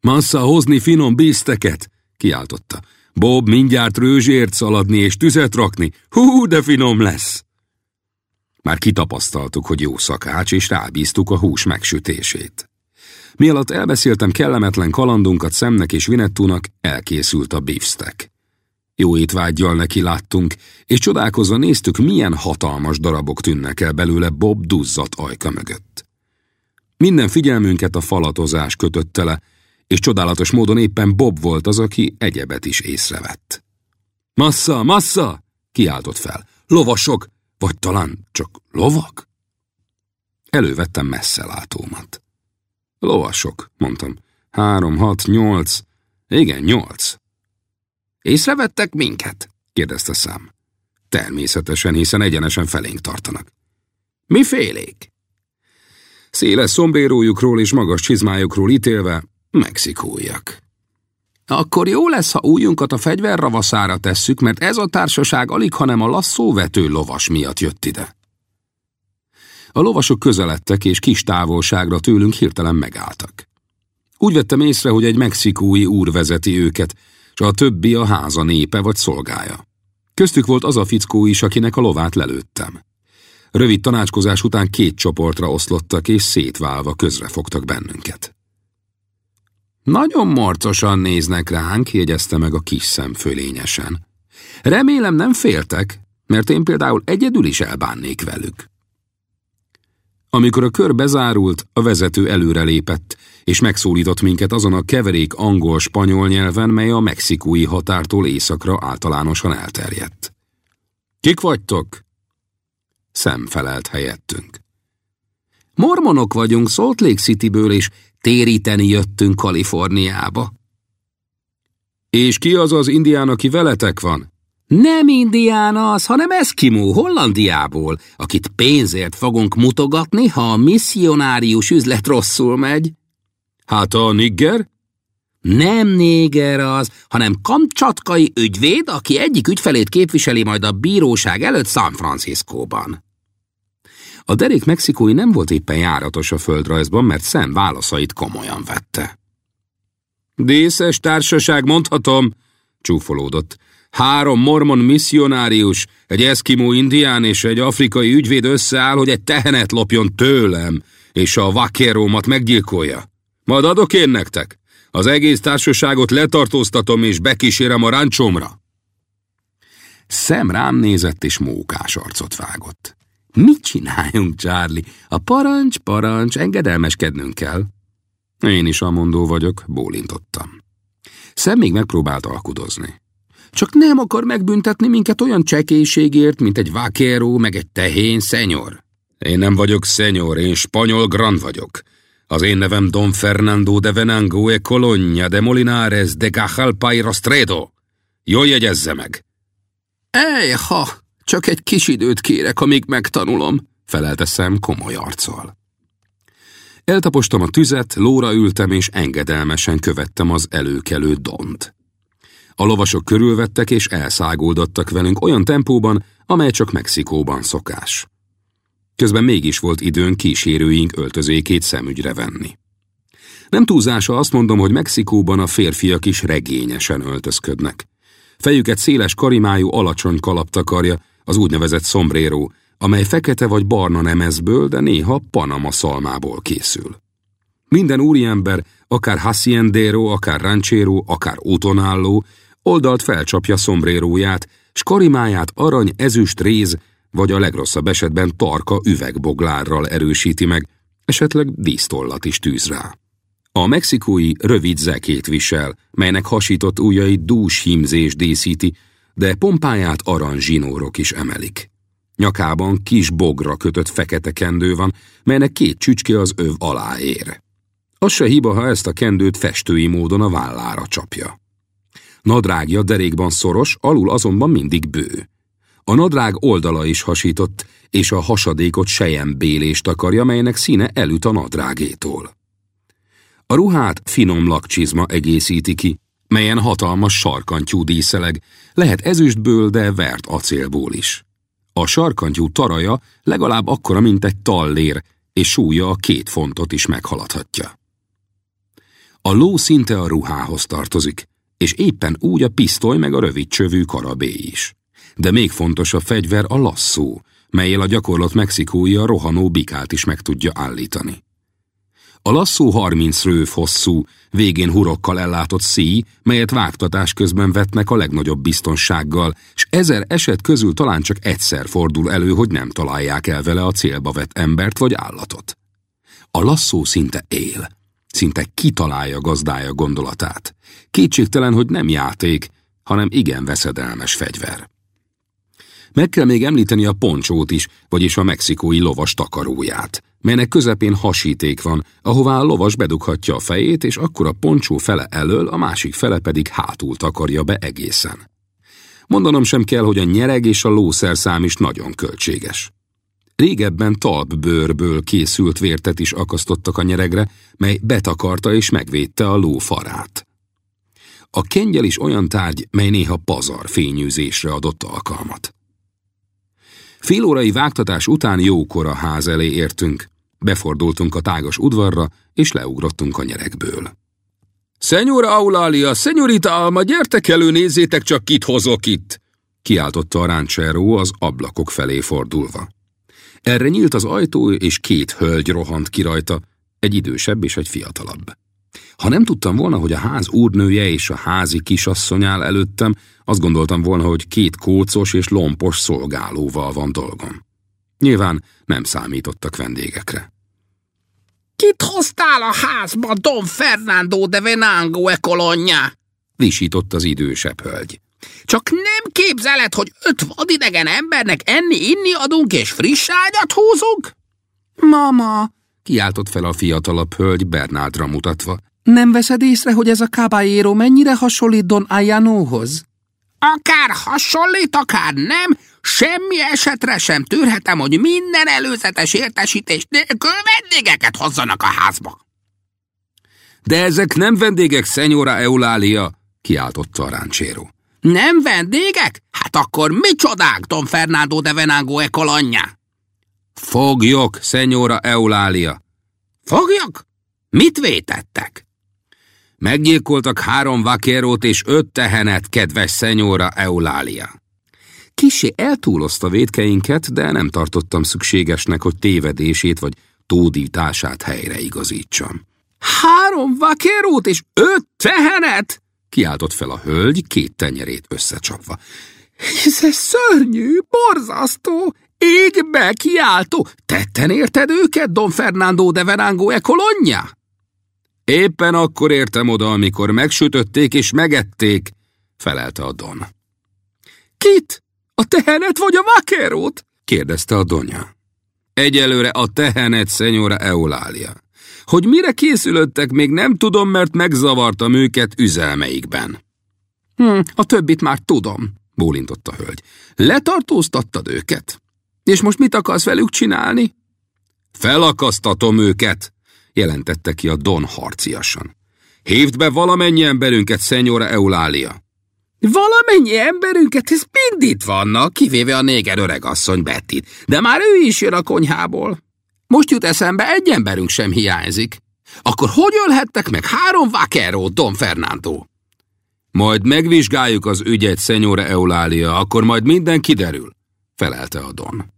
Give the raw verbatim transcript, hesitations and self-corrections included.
Massa, hozni finom bízteket, kiáltotta. Bob mindjárt rőzsért szaladni és tüzet rakni. Hú, de finom lesz! Már kitapasztaltuk, hogy jó szakács, és rábíztuk a hús megsütését. Mielőtt elbeszéltem kellemetlen kalandunkat Samnek és Vinettúnak, elkészült a beefsteak. Jó étvággyal neki láttunk, és csodálkozva néztük, milyen hatalmas darabok tűnnek el belőle Bob duzzadt ajka mögött. Minden figyelmünket a falatozás kötötte le, és csodálatos módon éppen Bob volt az, aki egyebet is észrevett. Massa, massa! Kiáltott fel. Lovasok! Vagy talán csak lovak? Elővettem messzelátómat. Lovasok, mondtam. Három, hat, nyolc. Igen, nyolc. Észrevettek minket? Kérdezte Sam. Természetesen, hiszen egyenesen felénk tartanak. Mifélék? Széles szombérójukról és magas csizmájukról ítélve mexikóiak. Akkor jó lesz, ha újunkat a fegyverravaszára tesszük, mert ez a társaság alig, hanem a lasszóvető lovas miatt jött ide. A lovasok közeledtek, és kis távolságra tőlünk hirtelen megálltak. Úgy vettem észre, hogy egy mexikói úr vezeti őket, és a többi a háza népe vagy szolgája. Köztük volt az a fickó is, akinek a lovát lelőttem. Rövid tanácskozás után két csoportra oszlottak, és szétválva közrefogtak bennünket. Nagyon morcosan néznek ránk, jegyezte meg a kis szem fölényesen. Remélem nem féltek, mert én például egyedül is elbánnék velük. Amikor a kör bezárult, a vezető előrelépett, és megszólított minket azon a keverék angol-spanyol nyelven, mely a mexikói határtól északra általánosan elterjedt. Kik vagytok? Sam felelt helyettünk. Mormonok vagyunk Salt Lake Cityből, és téríteni jöttünk Kaliforniába. És ki az az indián, aki veletek van? Nem indián az, hanem eszkimó Hollandiából, akit pénzért fogunk mutogatni, ha a misszionárius üzlet rosszul megy. Hát a nigger? Nem néger az, hanem kamcsatkai ügyvéd, aki egyik ügyfelét képviseli majd a bíróság előtt San Franciscóban. A derék mexikói nem volt éppen járatos a földrajzban, mert Sam válaszait komolyan vette. Díszes társaság, mondhatom, csúfolódott. Három mormon misszionárius, egy eszkimó indián és egy afrikai ügyvéd összeáll, hogy egy tehenet lopjon tőlem, és a vaquerómat meggyilkolja. Majd adok én nektek. Az egész társaságot letartóztatom, és bekísérem a ráncsomra. Sam rám nézett, és mókás arcot vágott. Mit csináljunk, Charlie? A parancs, parancs, engedelmeskednünk kell. Én is amondó vagyok, bólintottam. Sam még megpróbált alkudozni. Csak nem akar megbüntetni minket olyan csekélységért, mint egy vaquero, meg egy tehén, szenyor. Én nem vagyok szenyor, én spanyol grand vagyok. Az én nevem Don Fernando de Venango e Colonia de Molinares de Cajalpa y Rastredo. Jól jegyezze meg! Ejha, csak egy kis időt kérek, amíg megtanulom, felelte Sam komoly arccal. Eltapostam a tüzet, lóra ültem, és engedelmesen követtem az előkelő Dont. A lovasok körülvettek, és elszáguldottak velünk olyan tempóban, amely csak Mexikóban szokás. Közben mégis volt időnk kísérőink öltözékét szemügyre venni. Nem túlzása azt mondom, hogy Mexikóban a férfiak is regényesen öltözködnek. Fejüket széles karimájú alacsony kalap takarja, az úgynevezett sombrero, amely fekete vagy barna nemezből, de néha Panama szalmából készül. Minden úriember, akár haciendero, akár ranchero, akár útonálló, oldalt felcsapja szombréróját, s karimáját arany, ezüst, réz, vagy a legrosszabb esetben tarka üvegboglárral erősíti meg, esetleg dísztollat is tűz rá. A mexikói rövid zekét visel, melynek hasított ujjait dús hímzés díszíti, de pompáját arany zsinórok is emelik. Nyakában kis bogra kötött fekete kendő van, melynek két csücske az öv alá ér. Az se hiba, ha ezt a kendőt festői módon a vállára csapja. Nadrágja derékban szoros, alul azonban mindig bő. A nadrág oldala is hasított, és a hasadékot selyembélést takarja, melynek színe elüt a nadrágétól. A ruhát finom lakcsizma egészíti ki, melyen hatalmas sarkantyú díszeleg, lehet ezüstből, de vert acélból is. A sarkantyú taraja legalább akkora, mint egy tallér, és súlya a két fontot is meghaladhatja. A ló szinte a ruhához tartozik, és éppen úgy a pisztoly meg a rövidcsövű karabé is. De még fontosabb fegyver a lasszó, mellyel a gyakorlott mexikói a rohanó bikát is meg tudja állítani. A lasszó harminc röv hosszú, végén hurokkal ellátott szíj, melyet vágtatás közben vetnek a legnagyobb biztonsággal, s ezer eset közül talán csak egyszer fordul elő, hogy nem találják el vele a célba vett embert vagy állatot. A lasszó szinte él, szinte kitalálja gazdája gondolatát. Kétségtelen, hogy nem játék, hanem igen veszedelmes fegyver. Meg kell még említeni a poncsót is, vagyis a mexikói lovas takaróját, melynek közepén hasíték van, ahová a lovas bedughatja a fejét, és akkor a poncsó fele elől, a másik fele pedig hátul takarja be egészen. Mondanom sem kell, hogy a nyereg és a lószerszám is nagyon költséges. Régebben talpbőrből készült vértet is akasztottak a nyeregre, mely betakarta és megvédte a ló farát. A kengyel is olyan tárgy, mely néha pazar fényűzésre adott alkalmat. Fél órai vágtatás után jókor a ház elé értünk, befordultunk a tágas udvarra, és leugrottunk a nyeregből. Señora Eulalia, Señorita Alma, gyertek elő, nézzétek csak, kit hozok itt! Kiáltotta a ranchero az ablakok felé fordulva. Erre nyílt az ajtó, és két hölgy rohant ki rajta, egy idősebb és egy fiatalabb. Ha nem tudtam volna, hogy a ház úrnője és a házi kisasszony áll előttem, azt gondoltam volna, hogy két kócos és lompos szolgálóval van dolgom. Nyilván nem számítottak vendégekre. Kit hoztál a házba, Don Fernando de Venango e Cologna? Visított az idősebb hölgy. Csak nem képzeled, hogy öt vadidegen embernek enni-inni adunk és friss ágyat húzunk? Mama, kiáltott fel a fiatalabb hölgy Bernardra mutatva. Nem veszed észre, hogy ez a caballero mennyire hasonlít Don Ayanóhoz? Akár hasonlít, akár nem, semmi esetre sem tűrhetem, hogy minden előzetes értesítés nélkül vendégeket hozzanak a házba. De ezek nem vendégek, Señora Eulalia, kiáltotta a ranchero. Nem vendégek? Hát akkor micsodák, Don Fernando de Venango e Cologna? Foglyok, Señora Eulalia. Foglyok? Mit vétettek? Meggyilkoltak három vaquerót és öt tehenet, kedves Señora Eulalia. Kissé eltúlozta vétkeinket, de nem tartottam szükségesnek, hogy tévedését vagy tódítását helyreigazítsam. Három vaquerót és öt tehenet? Kiáltott fel a hölgy, két tenyerét összecsapva. Ez szörnyű, borzasztó, égbe kiáltó. Tetten érted őket, Don Fernando de Venango e Cologna? Éppen akkor értem oda, amikor megsütötték és megették, felelte a Don. Kit? A tehenet vagy a vaquerót? kérdezte a donya. Egyelőre a tehenet, Señora Eulalia. Hogy mire készülöttek, még nem tudom, mert megzavartam őket üzelmeikben. Hm, a többit már tudom, bólintott a hölgy. Letartóztattad őket? És most mit akarsz velük csinálni? Felakasztatom őket, jelentette ki a Don harciasan. Hívd be valamennyi emberünket, Señora Eulalia. Valamennyi emberünket? Ez mind itt vannak, kivéve a néger öregasszony Bettit, de már ő is jön a konyhából. Most jut eszembe, egy emberünk sem hiányzik. Akkor hogy ölhettek meg három vaquerót, Don Fernando? Majd megvizsgáljuk az ügyet, Señora Eulalia, akkor majd minden kiderül, felelte a Don.